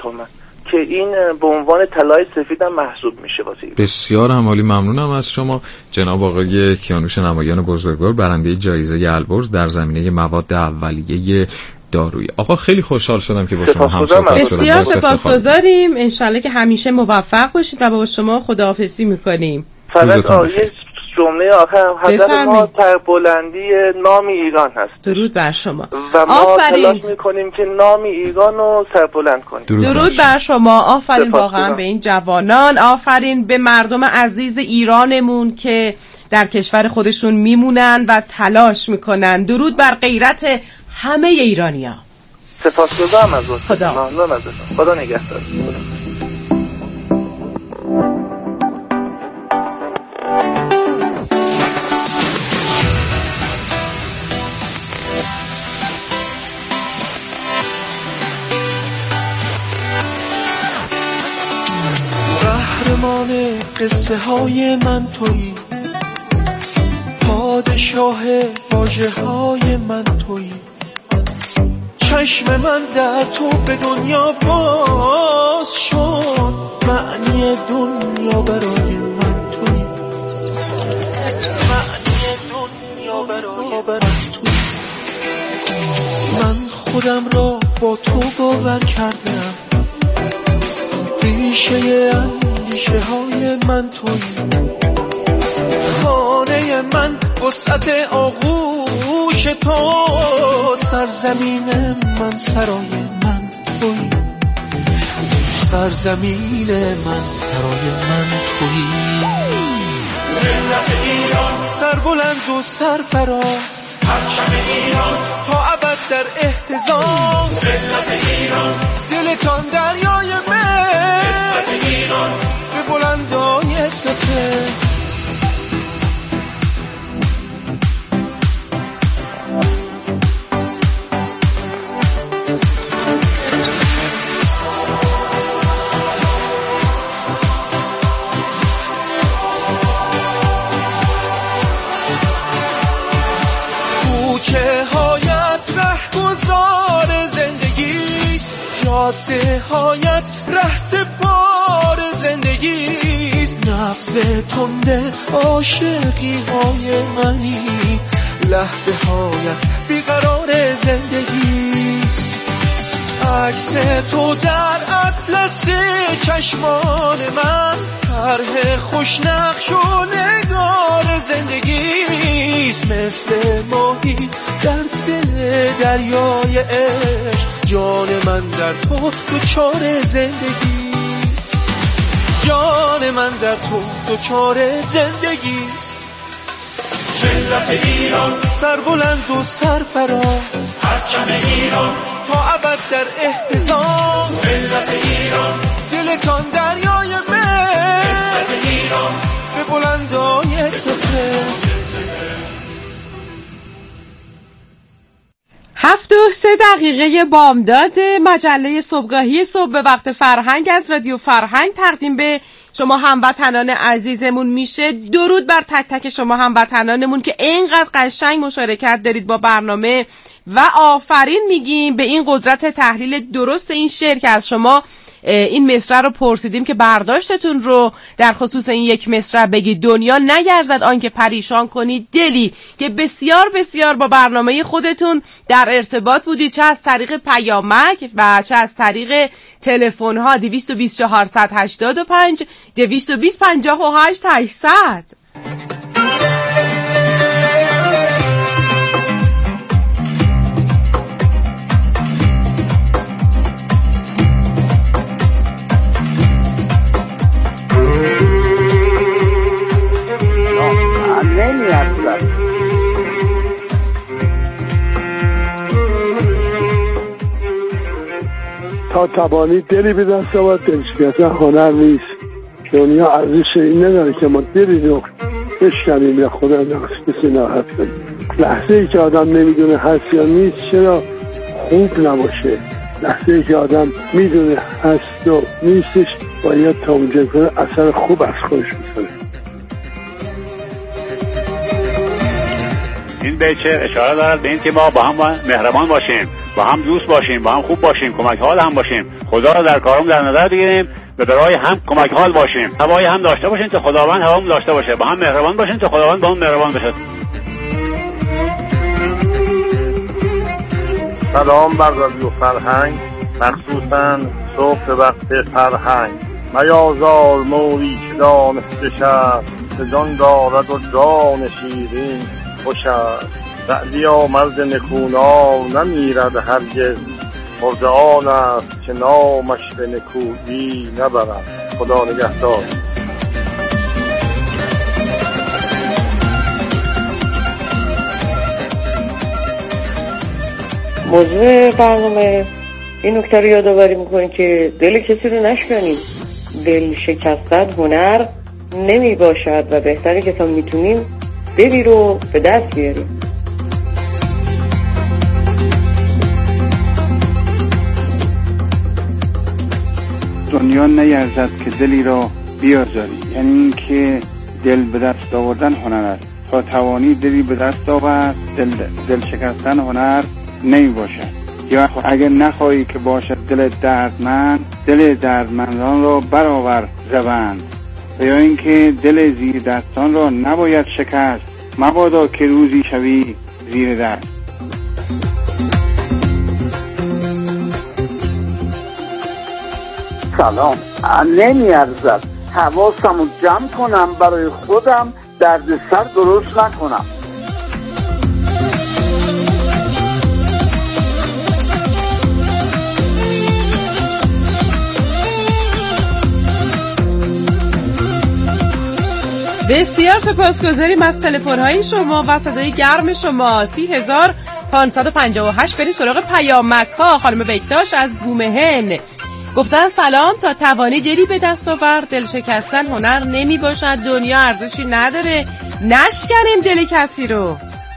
تومن که این به عنوان طلای سفید هم محسوب میشه واسه ایران. بسیار هم عالی، ممنونم از شما جناب آقای کیانوش نمایان بزرگوار، برنده جایزه البرز در زمینه مواد اولیه دارویی. آقا خیلی خوشحال شدم که با شما هم صحبت کردم. بسیار سپاسگزاریم، انشالله که همیشه موفق باشید و با شما خداحافظی میکنیم. فقط یه جمله آخر، هدف ما سربلندی نام ایران هست. درود بر شما و ما تلاش میکنیم که نام ایران رو سربلند کنیم. درود بر شما، آفرین واقعا به این جوانان، آفرین به مردم عزیز ایرانمون که در کشور خودشون میمونن و تلاش میکنن. درود بر غیرت همه ایرانی‌ها. سپاسگزارم از شما. خدا ممنون ازتون. خدا نگهدار. قهرمان قصه های من تویی، پادشاه واژه های من تویی، چشم من در تو به دنیا باز شد، معنی دنیا برای من تویی، معنی دنیا برای من تویی. من خودم را با تو باور کردم، ریشه اندیشه های من تویی، خانه من وسعت آغوش تو، سرزمین من سرای من تویی، سرزمین من سرای من تویی. ملت ایران سربلند و سرفراز، پرچم ایران تا ابد در احتضام، ملت ایران دلتان دریای من، عزت ایران به بلندای سپهر. کوچه هایت رهگذار زندگیست، جاده هایت رهسپار زندگیست، نبض تنده عاشقی های منی، لحظه هایت بیقرار زندگیست، عکس تو در اطلس چشمان من، طرح خوشنقش و نگار زندگیست، مثل ماهی در دل دریای عشق، جان من در تو دوچار زندگیست، جان من در تو دوچار زندگیست. ملت ایران سربلند و سرفراز، پرچم ایران تا ابد در احتضام، ملت ایران دلتان دریای من، عزت ایران به بلندای سپهر. 7:03 بامداد، مجله صبحگاهی صبح به وقت فرهنگ از رادیو فرهنگ تقدیم به شما هموطنان عزیزمون میشه. درود بر تک تک شما هموطنانمون که اینقدر قشنگ مشارکت دارید با برنامه و آفرین میگیم به این قدرت تحلیل درست این شعر که از شما این مصرع رو پرسیدیم که برداشتتون رو در خصوص این یک مصرع بگید. دنیا نگردد آنکه پریشان کنید دلی، که بسیار بسیار با برنامه خودتون در ارتباط بودید، چه از طریق پیامک و چه از طریق تلفن ها 220 485 220 58 800. تا توانی دلی به دست آورد دلشکستن هنر نیست. دنیا ارزش این نداره که ما دلی رو بشکنیم یا خدا کسی ناراحت کنیم. لحظه ای که آدم نمیدونه هست یا نیست چرا خوب نباشه. لحظه ای که آدم میدونه هست و نیستش باید تا اونجا کنه اثر خوب از خودش بسنه. این بیچه اشاره دارد به این که ما با هم مهربان باشیم، با هم دوست باشیم، با هم خوب باشیم، کمک حال هم باشیم. خدا را در کارم در نظر بگیریم و برای هم کمک حال باشیم. هوای هم داشته باشیم تا خداوند هوامون داشته باشه. با هم مهربان باشیم تا خداوند با هم مهربان بشه. سلام بر رادیو فرهنگ، مخصوصا صبح وقت فرهنگ. میازار موری که دانسته شد، به جان دارد و جان شیرین خوش است. سعدیا مرد نکونام نمیرد هرگز، مرد آن است که نامش به نکویی نبرد. خدا نگهدار. موضوع برنامه این نکته رو یادآوری میکنه که دل کسی رو نشکنیم. دل شکستن هنر نمی باشد و بهتره که تا میتونیم دلی رو به دست بیاریم. دنیا نیرزد که دلی را بیازاری، یعنی این که دل به دست آوردن هنر است. تا توانی دلی به دست آورد، دل شکستن هنر نمی باشد. یا اگر نخواهی که باشد دل دردمند، دل دردمندان را برآور زبند. و یا اینکه دل زیر دستان را نباید شکست، مبادا که روزی شوی زیر دست. سلام. نمی ارزد حواسم رو جمع کنم برای خودم درد سر درست نکنم. بسیار سپاسگزاریم از تلفن‌های شما و صدای گرم شما. 30558. بریم سراغ پیامک‌ها. خانم بکتاش از بومهن گفتن سلام، تا توانی دلی به دست آور، دل شکستن هنر نمی باشد، دنیا ارزشی نداره، نشکنیم دل کسی رو.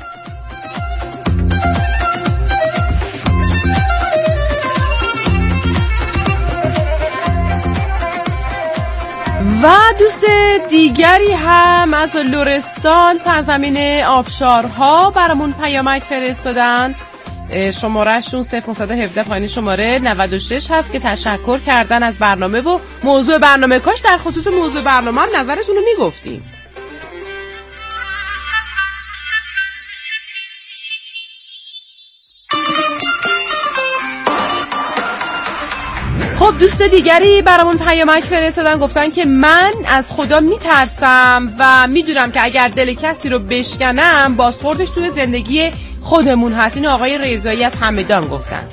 و دوست دیگری هم از لرستان سرزمین آبشارها برامون پیامک فرستادن. شمارهشون 0917 پایین شماره 96 هست که تشکر کردن از برنامه و موضوع برنامه. کاش در خصوص موضوع برنامه هم نظرتون رو میگفتیم. خب دوست دیگری برامون پیامک فرستادن، گفتن که من از خدا میترسم و میدونم که اگر دل کسی رو بشکنم بازخوردش توی زندگی خودمون هست. این آقای رضایی از همدان گفتن.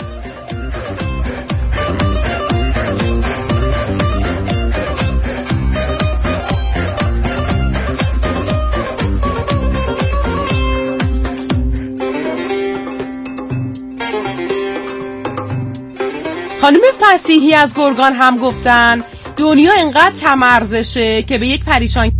خانم فصیحی از گرگان هم گفتن دنیا انقدر کم ارزشه که به یک پریشان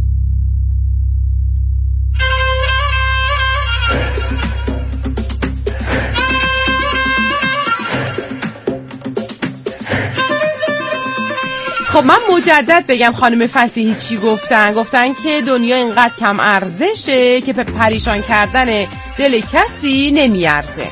خب من مجدد بگم خانم فصیحی چی گفتن. گفتن که دنیا اینقدر کم ارزشه که به پریشان کردن دل کسی نمیارزه.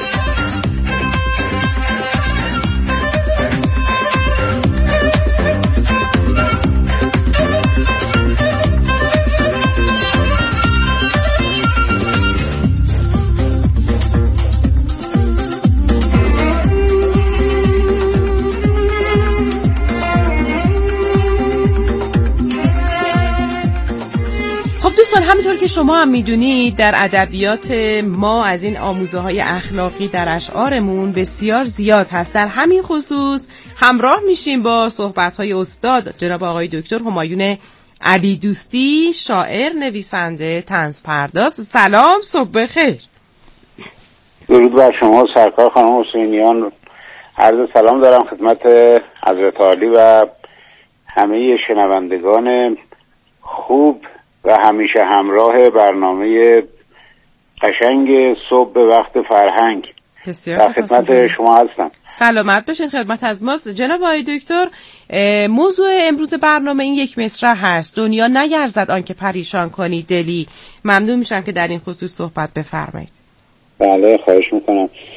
همینطور که شما هم میدونید در ادبیات ما از این آموزه‌های اخلاقی در اشعارمون بسیار زیاد هست. در همین خصوص همراه میشیم با صحبت‌های استاد جناب آقای دکتر همایون علی دوستی، شاعر، نویسنده، طنز پرداز. سلام، صبح بخیر. درود بر شما سرکار خانم حسینیان. عرض سلام دارم خدمت حضرت عالی و همه شنوندگان خوب و همیشه همراه برنامه قشنگ صبح به وقت فرهنگ. بسیار خدمت شما هستم. سلامت باشین، خدمت از ماست. جناب آقای دکتر، موضوع امروز برنامه این یک مصرع هست: دنیا نیرزد آنکه پریشان کنی دلی. ممنون میشم که در این خصوص صحبت بفرمایید. بله، خواهش میکنم.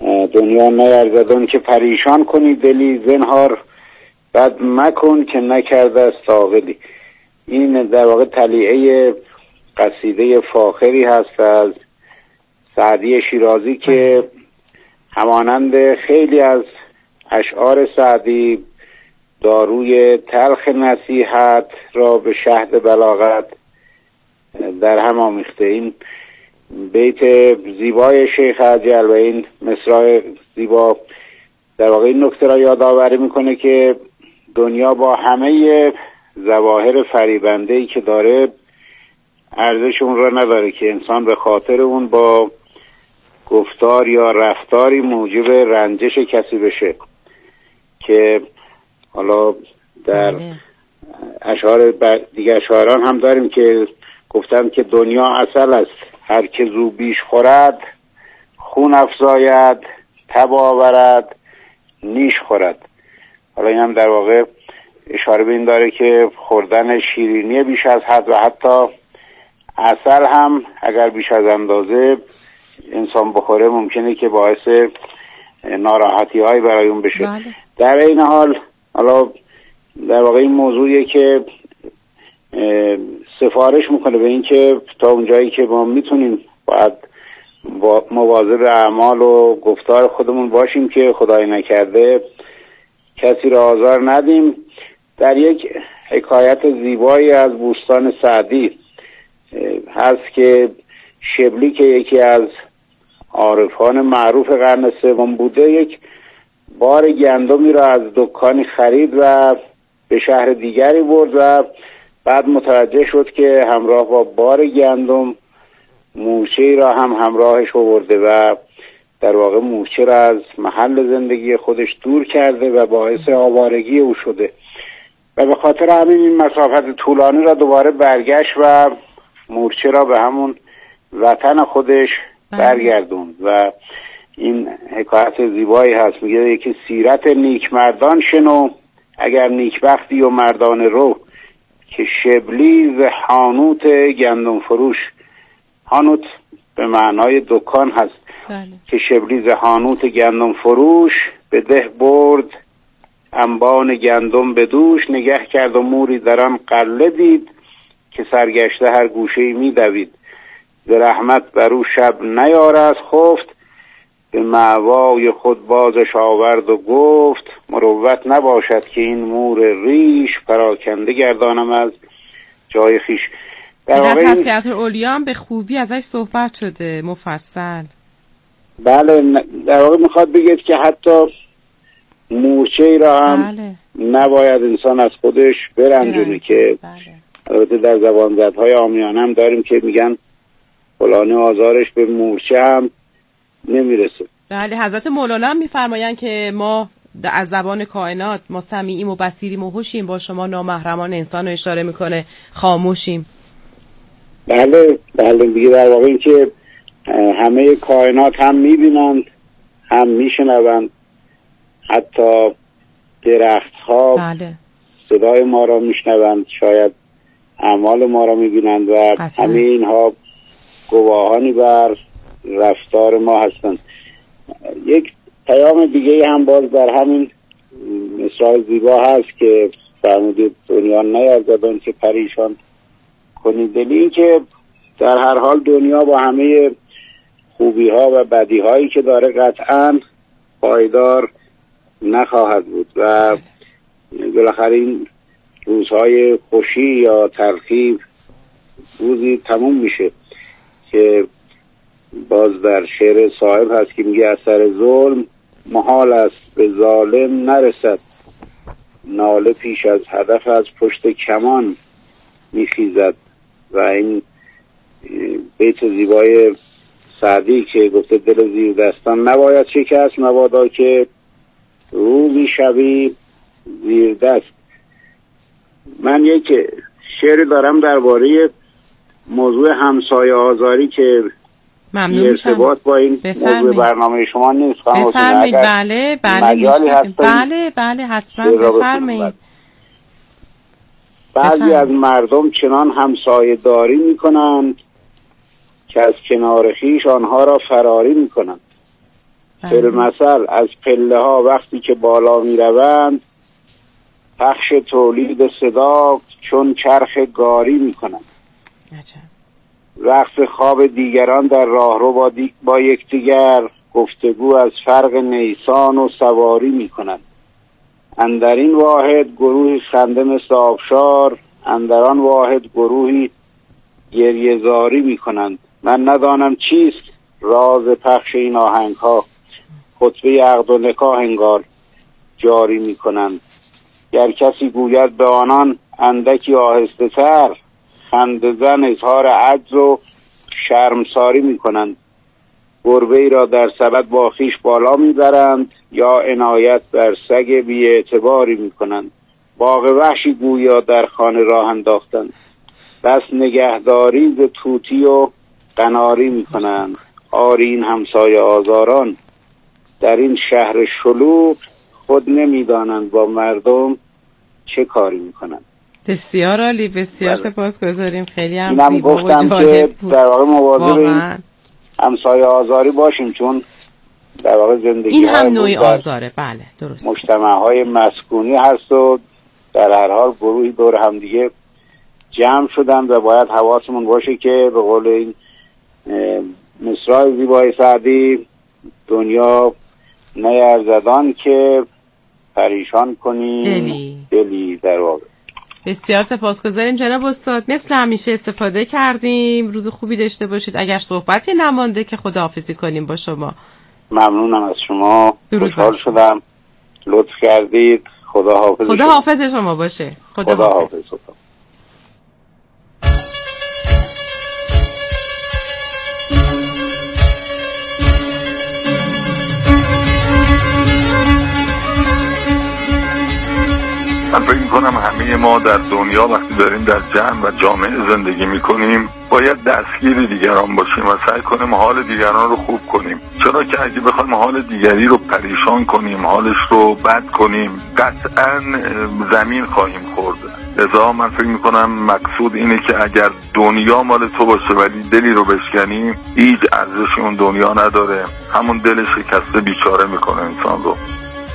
دنیا نیرزدان که پریشان کنی دلی، زنهار بد مکن که نکرده است ساغلی. این در واقع تلیعه قصیده فاخری هست از سعدی شیرازی که همانند خیلی از اشعار سعدی داروی تلخ نصیحت را به شهد بلاغت در هم آمیخته. این بیت زیبای شیخ عجل و این مصرع زیبا در واقع این نکته را یادآوری میکنه که دنیا با همه ظواهر فریبنده‌ای که داره ارزش اون را نداره که انسان به خاطر اون با گفتار یا رفتاری موجب رنجش کسی بشه، که حالا در اشعار دیگه شاعران هم داریم که گفتن که دنیا عسل است، هر که زو بیش خورد خون افزاید، تب آورد نیش خورد. حالا این هم در واقع اشاره به این داره که خوردن شیرینی بیش از حد و حتی عسل هم اگر بیش از اندازه انسان بخوره ممکنه که باعث ناراحتی هایی برای اون بشه. بله. در این حال حالا در واقع این موضوعیه که سفارش میکنه به این که تا اونجایی که ما میتونیم باید مواظب اعمال و گفتار خودمون باشیم که خدای نکرده کسی را آزار ندیم. در یک حکایت زیبایی از بوستان سعدی هست که شبلی که یکی از عارفان معروف قرن سوم بوده یک بار گندمی را از دکانی خرید و به شهر دیگری برد و بعد متوجه شد که همراه با بار گندم مورچه‌ای را هم همراهش آورده و در واقع مورچه را از محل زندگی خودش دور کرده و باعث آوارگی او شده و به خاطر همین این مسافت طولانی را دوباره برگشت و مورچه را به همون وطن خودش برگردوند. و این حکایت زیبایی هست، میگه یکی سیرت نیک مردان شنو، اگر نیکبختی و مردان رو، که شبلی ز حانوت گندم فروش، حانوت به معنای دکان هست. بله. که شبلی ز حانوت گندم فروش، به ده برد انبان گندم به دوش، نگه کرد و موری در آن قله دید، که سرگشته هر گوشه‌ای می دوید. ز رحمت بر او شب نیارست خفت، به مأوای خود بازش آورد و گفت، مروت نباشد که این مور ریش، پراکنده گردانم از جای خیش. در تذکرة الاولیا هم به خوبی ازش صحبت شده مفصل. بله، در واقع میخواد بگید که حتی مورچه‌ای را هم نباید انسان از خودش برنجونه که البته در زبان زدهای عامیانه هم داریم که میگن فلانی آزارش به مورچه هم نمیرسه. بله، حضرت مولانا هم میفرمایند که ما از زبان کائنات ما سمیعیم و بصیریم و هوشیم، با شما نامحرمان انسان رو اشاره میکنه خاموشیم. بله دیگه در واقع این که همه کائنات هم میبینند هم میشنوند، حتی درخت ها صدای ما را میشنوند، شاید اعمال ما را میبینند و همه اینها گواهانی بر رفتار ما هستند. یک پیام دیگه هم باز در همین مصرع زیبا هست که فرمودید دنیا نیرزدان که پریشان کنی دلی. این که در هر حال دنیا با همه خوبی ها و بدی هایی که داره قطعا پایدار نخواهد بود و بالاخره این روزهای خوشی یا تلخی روزی تموم میشه که باز در شعر صاحب هست که میگه اثر ظلم محال است به ظالم نرسد، ناله پیش از هدف از پشت کمان میخیزد. و این بیت زیبای سعدی که گفته دل زیر دستان نباید شکست، مبادا که روزی شبی زیر دست. من یک شعر دارم درباره موضوع همسایه آزاری که ارتباط با این موضوع برنامه شما نیست. بفرمایید. بله حتما بفرمایید. بعضی از مردم چنان همسایه داری می کنند که از کنار خیش آنها را فراری می کنند. فیلمثل از پله ها وقتی که بالا می روند پخش تولید صدا چون چرخ گاری می کنند. رقص خواب دیگران در راهرو با یکدیگر گفتگو از فرق نیسان و سواری می کنند. اندر این واحد گروهی خنده مثل آبشار، اندر آن واحد گروهی گریه زاری می کنند. من ندانم چیست راز پخش این آهنگ ها، خطبه عقد و نکاح انگار جاری می کنند. گر کسی گوید به آنان اندکی آهسته تر، خنده زن اظهار عجز و شرمساری می کنند. گربه ای را در سبد با خویش بالا می برند یا عنایت بر سگ بی اعتباری می کنند. باغ وحشی گویا در خانه راه انداختند، بس نگهداری ز طوطی و قناری می کنند. آری این همسایه آزاران در این شهر شلوغ خود نمی دانند با مردم چه کاری می کنند. بسیار عالی، بسیار سپاسگزاریم. خیلی هم اینم زیبا و جالب بود. در واقع مواظب این همسایه آزاری باشیم، چون در واقع زندگی این هم نوعی آزاره. بله درست. مجتمع‌های مسکونی هست و در هر حال گروهی دور هم دیگه جمع شدن و باید حواسمون باشه که به قول این مصرع زیبای سعدی، دنیا نیرزدان که پریشان کنی دلی در واقع. بسیار سپاسگزاریم جناب استاد، مثل همیشه استفاده کردیم. روز خوبی داشته باشید. اگر صحبتی نمانده که خداحافظی کنیم با شما. ممنونم از شما، خوشحال شدم، لطف کردید. خداحافظ. خداحافظ شما باشه. خداحافظ. من فکر میکنم همه ما در دنیا وقتی داریم در جمع و جامعه زندگی میکنیم باید دستگیر دیگران باشیم و سعی کنیم حال دیگران رو خوب کنیم، چرا که اگه بخوایم حال دیگری رو پریشان کنیم، حالش رو بد کنیم، قطعا زمین خواهیم خورد. لذا من فکر میکنم مقصود اینه که اگر دنیا مال تو باشه ولی دلی رو بشکنی، هیچ ارزشی اون دنیا نداره، همون دل شکسته بیچاره میکنه انسان رو.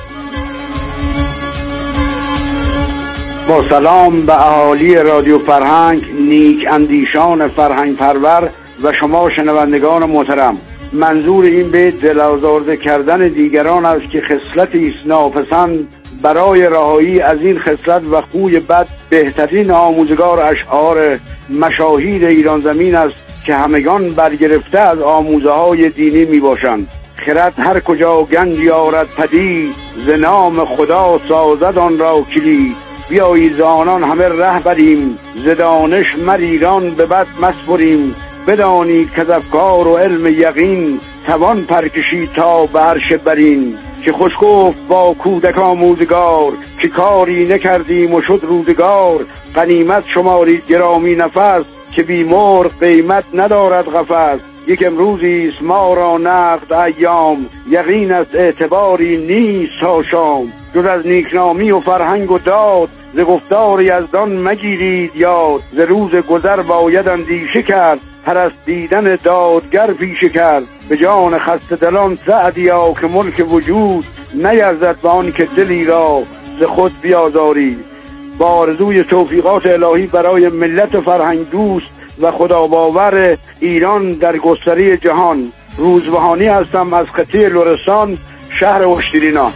با سلام به اهالی رادیو فرهنگ، نیک اندیشان فرهنگ پرور و شما شنوندگان محترم. منظور این بیت دل‌آزرده کردن دیگران است که خصلتی است ناپسند. برای رهایی از این خصلت و خوی بد بهترین آموزگار اشعار مشاهیر ایران زمین است که همگان برگرفته از آموزه های دینی می باشند. خرد هر کجا گنج یارد پدید، ز نام خدا سازد آن را کلید. بیایید ز آنان همه ره بریم، ز دانش مر ایران به بد مسپریم. بدانید که افکار و علم یقین، توان پرکشید تا به عرش برین. که خوش گفت با کودک آموزگار، که کاری نکردیم و شد روزگار. غنیمت شمارید گرامی نفس، که بی مرغ قیمت ندارد قفس. یک امروزی است ما را نقد ایام، یقین است اعتباری نیست تا شام. جز از نیکنامی و فرهنگ و داد، ز گفتار یزدان مگیرید یاد. ز روز گذر باید اندیشه کرد، پرستیدن دادگر پیشه کرد. به جان خسته دلان سعدیا که ملک وجود، نیرزد به آن که دلی را ز خود بیازاری. با آرزوی توفیقات الهی برای ملت فرهنگ دوست و خداباور ایران در گستره جهان، روزبهانی هستم از خطه لرستان، شهر اشترینا.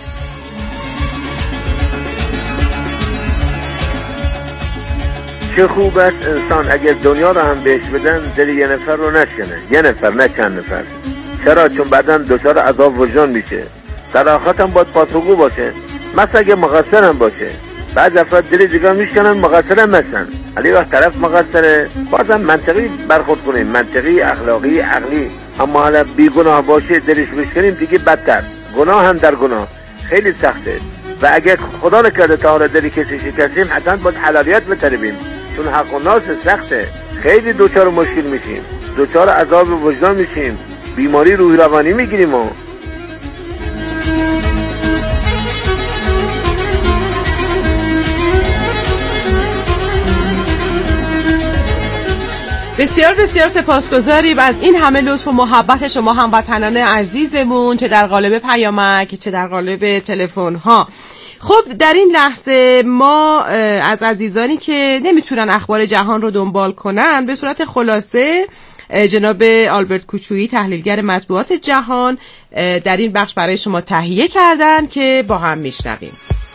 چه خوب است انسان اگر دنیا رو هم بهش بدن دل یه نفر رو نشکنه، یه نفر نه چند نفر. چرا؟ چون بعداً دچار عذاب وجدان میشه. صراحت هم باید پاسخگو باشه، مثلا اگه مقصر هم باشه. بعض افراد دل دیگه میشکنن مقصر هم هستن، ولی وقت طرف مقصره بازم منطقی برخورد کنیم، منطقی، اخلاقی، عقلی. اما حالا بیگناه باشه دلش بشکنیم دیگه بدتر. گناه هم در گناه خیلی سخته و اگه خدا نکرده تا حالا دلی کسی شکستیم حتما باید حلالیت بطلبیم، چون حق و ناس سخته. خیلی دوچار مشکل میشیم، دوچار عذاب وجدان میشیم، بیماری روحی روانی میگیریم. و بسیار بسیار سپاسگزاریم از این همه لطف و محبت شما هموطنان عزیزمون، چه در قالب پیامک چه در قالب تلفن ها. خب در این لحظه ما از عزیزانی که نمیتونن اخبار جهان رو دنبال کنن به صورت خلاصه جناب آلبرت کوچویی تحلیلگر مطبوعات جهان در این بخش برای شما تهیه کردن که با هم میشنویم.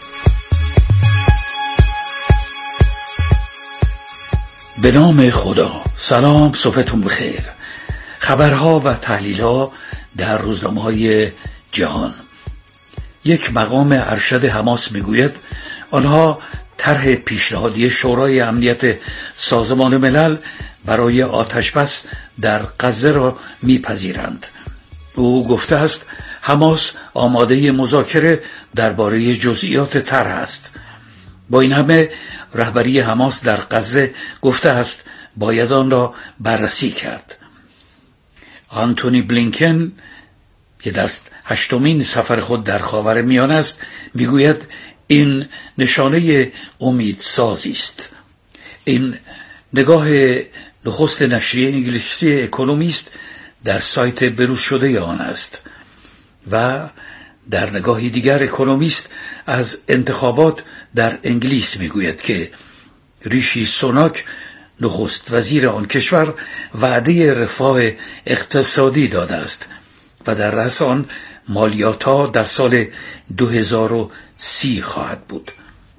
به نام خدا. سلام، صبحتون بخیر. خبرها و تحلیلها در روزنامه‌های جهان. یک مقام ارشد حماس میگوید آنها طرح پیشنهادی شورای امنیت سازمان ملل برای آتشبس در غزه را میپذیرند. او گفته است حماس آماده مذاکره درباره جزئیات طرح است. با این همه رهبری حماس در غزه گفته است باید آن را بررسی کرد. آنتونی بلینکن که در 8مین سفر خود در خاورمیانه است میگوید این نشانه امیدسازی است. این نگاه نخست نشریه انگلیسی اکونومیست در سایت بروز شده آن است و در نگاهی دیگر اکونومیست از انتخابات در انگلیس میگوید که ریشی سوناک نخست وزیر آن کشور وعده رفاه اقتصادی داده است و در رأس آن مالیات‌ها در سال 2030 خواهد بود.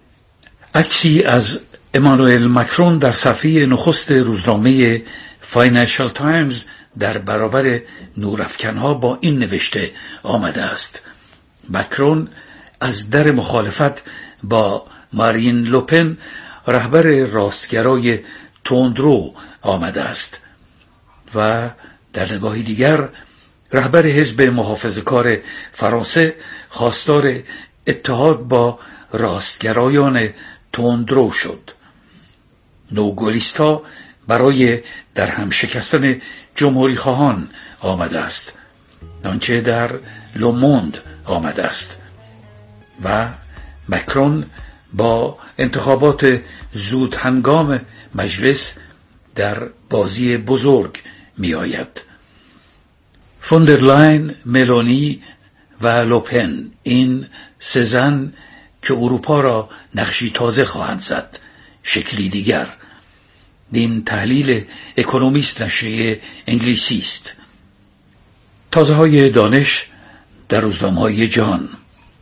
عکسی از امانوئل مکرون در صفحه نخست روزنامه فاینانشال تایمز در برابر نورافکنها با این نوشته آمده است: مکرون از در مخالفت با مارین لوپن رهبر راستگرای تندرو آمده است و در نگاهی دیگر رهبر حزب محافظه‌کار فرانسه خواستار اتحاد با راستگرایان تندرو شد. نوگلیستا برای در هم شکستن جمهوری خواهان آمده است، آنچه در لوموند آمده است و مکرون با انتخابات زود هنگام مجلس در بازی بزرگ می آید. فوندرلاین، ملونی و لوپن، این سه زن که اروپا را نقشی تازه خواهند زد، شکلی دیگر. این تحلیل اکونومیست نشریه انگلیسی است. تازه های دانش در روزنامه‌های جهان.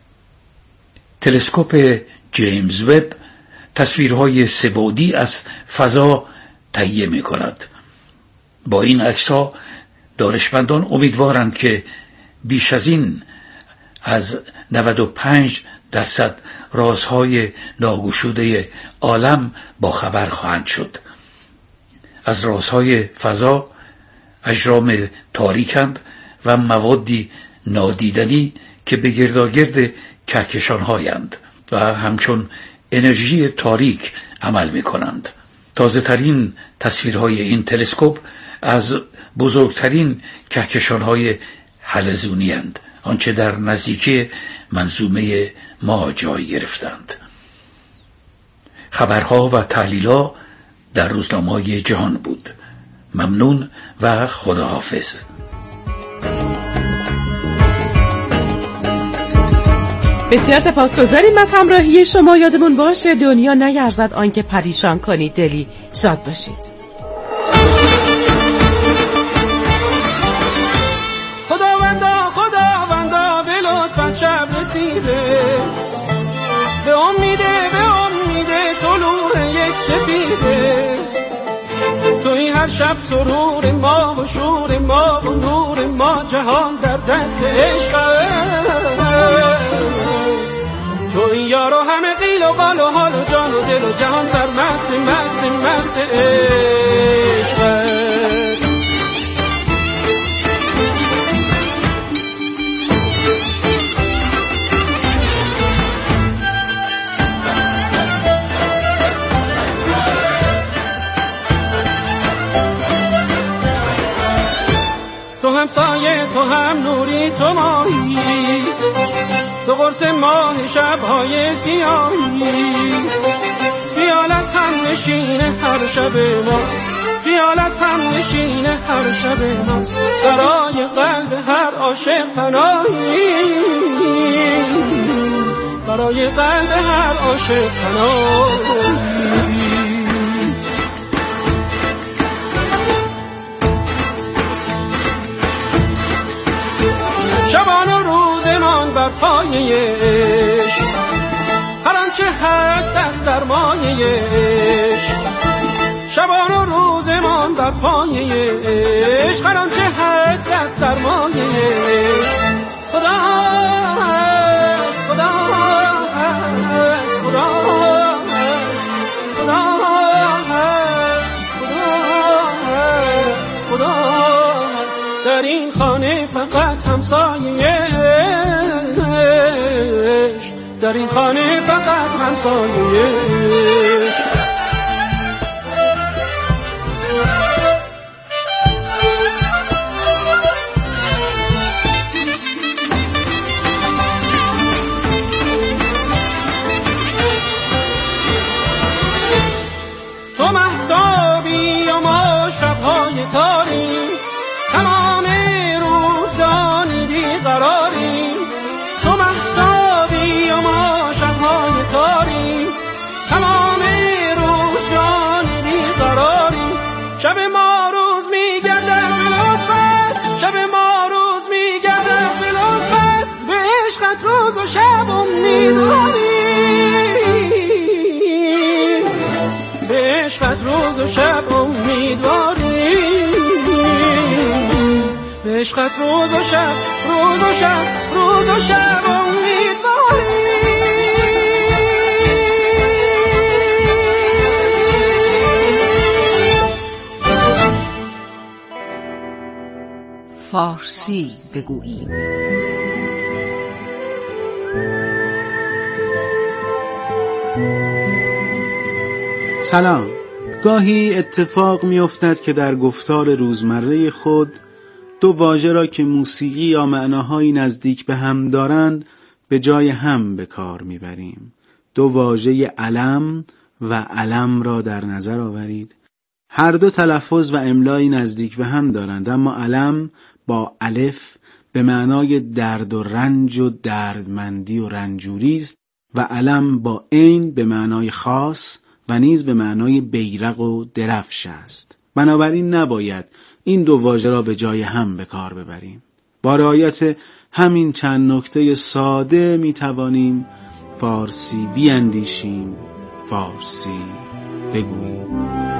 تلسکوپ جیمز وب تصویرهای سه‌بعدی از فضا تهیه می کند. با این عکس‌ها دانشمندان امیدوارند که بیش از این از 95% رازهای ناگشوده عالم با خبر خواهند شد. از رازهای فضا اجرام تاریکند و موادی نادیدنی که به گرداگرد کهکشان‌هایند و همچون انرژی تاریک عمل می‌کنند. تازه ترین تصویرهای این تلسکوپ از بزرگترین کهکشان‌های حلزونی اند، آنچه در نزدیکی منظومه ما جای گرفتند. خبرها و تحلیل‌ها در روزنامه‌های جهان بود. ممنون و خداحافظ. بسیار سپاسگزاریم از همراهی شما. یادمون باشه دنیا نیرزد آنکه پریشان کنید، دلی شاد باشید. خداوندا به لطفاً شب رسیده، به امیده طلوع یک سپیده، توی هر شب سرور ما و شور ما و نور ما، جهان در دست عشقت، توی یارو همه قیل و قال و حال و جان و دل و جهان سرمست مست مست عشقت. تو هم سایه، تو هم نوری، تو ماهی، تو قرص ماه شبهای سیاهی، خیالت هم نشین هر شب ما، خیالت هم نشین هر شب ماست، برای قلب هر عاشق پناهی، برای قلب هر عاشق پناهی. شبان و روزمان بر پایه عشق، هر آنچه هست از سرمایه عشق. شبان و روزمان بر پایه عشق، هر آنچه هست از سرمایه عشق. خدا هست، خدا هست، خدا هست، خدا هست، خدا هست، خدا هست. در این خانه فقط همسایه عشق، در این خانه فقط همسایه عشق. تو مهتابی و ما شب‌های تاریم، تمام روزانی بیقراریم. تو مهتابی و ما شب‌های تاریم، تمام روزانی بیقراریم. شب ما روز می‌گردد به لطفت، شب ما روز می‌گردد به لطفت، به عشقت روز و شب امیدواریم، به عشقت روز و شب امیدواریم، به عشقت روز و شب، روز و شب، روز و شب امیدواریم. فارسی بگوییم. سلام. گاهی اتفاق می افتد که در گفتار روزمره خود دو واژه را که موسیقی یا معناهایی نزدیک به هم دارند به جای هم به کار می بریم. دو واژه علم و علم را در نظر آورید. هر دو تلفظ و املایی نزدیک به هم دارند، اما علم با الف به معنای درد و رنج و دردمندی و رنجوری است و علم با عین به معنای خاص و نیز به معنای بیرق و درفش است. بنابراین نباید این دو واژه را به جای هم به کار ببریم. با رعایت همین چند نکته ساده می توانیم فارسی بیاندیشیم، فارسی بگوییم.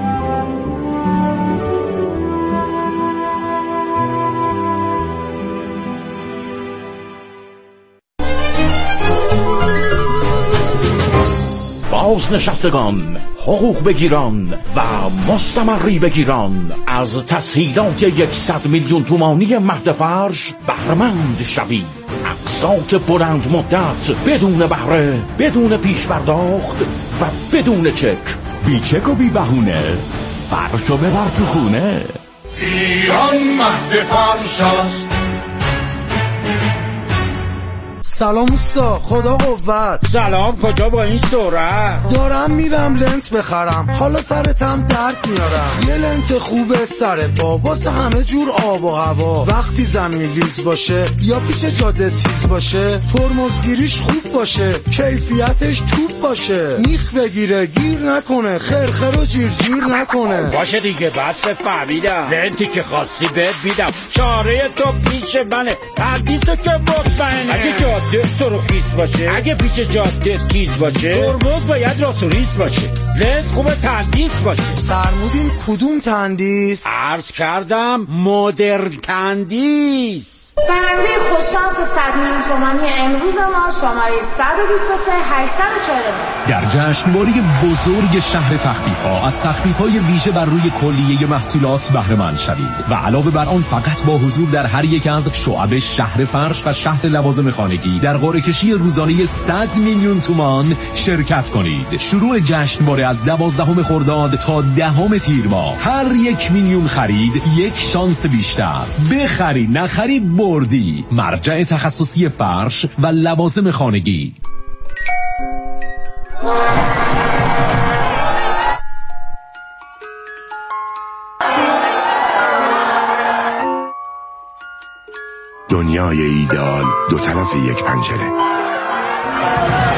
بازنشستگان، حقوق بگیران و مستمری بگیران از تسهیلات 100 میلیون تومانی مهد فرش بهره‌مند شوید. اقساط بلند مدت بدون بهره، بدون پیش پرداخت و بدون چک. بی چک و بی بهونه، فرشو ببر تو خونه. ایران مهد فرش است. سلام اوستا، خدا قوت. سلام، کجا با این سرعت؟ دارم میرم لنت بخرم، حالا سرتم درد میارم. یه لنت خوبه سر پا واسه همه جور آب و هوا. وقتی زمین لیز باشه یا پیچ جاده تیز باشه، ترمزگیریش خوب باشه، کیفیتش توپ باشه، میخ بگیره گیر نکنه، خرخر و جیر نکنه. باشه دیگه، بعد فهمیدم. لنتی که خواستی بهت میدم، چاره تو پیش منه، حدیثو که مطمئنه. اگه جاده سرخیز باشه، اگه پیچ جاده تیز باشه، ترمز باید راست و ریز باشه، لنز خوبه تندیس باشه. فرمودین کدوم تندیس؟ عرض کردم مدرن تندیس. برنده خوششانس 100 میلیون تومانی امروز ما شماره 123 849 در جشنواره بزرگ شهر تخفیف‌ها از تخفیف‌های ویژه بر روی کلیه محصولات بهره مند شوید و علاوه بر آن فقط با حضور در هر یک از شعب شهر فرش و شهر لوازم خانگی در قرعه کشی روزانه 100 میلیون تومان شرکت کنید. شروع جشنواره از 12 خرداد تا 10 تیر ماه. هر 1 میلیون خرید 1 شانس بیشتر. بخری نخری بردی. مرجع تخصصی فرش و لوازم خانگی. دو طرف یک پنجره.